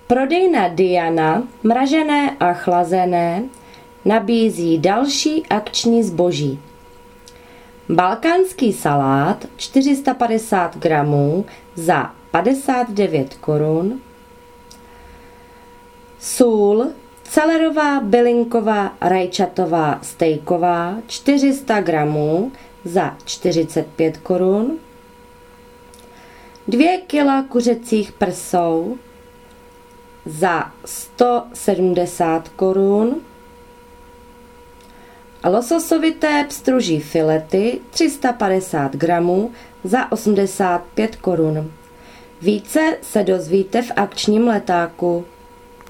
Prodejna Diana, mražené a chlazené, nabízí další akční zboží. Balkánský salát 450 gramů za 59 korun. Sůl celerová, bylinková, rajčatová, stejková 400 gramů za 45 korun. 2 kila kuřecích prsou za 170 korun. Lososovité pstruží filety 350 gramů za 85 korun. Více se dozvíte v akčním letáku.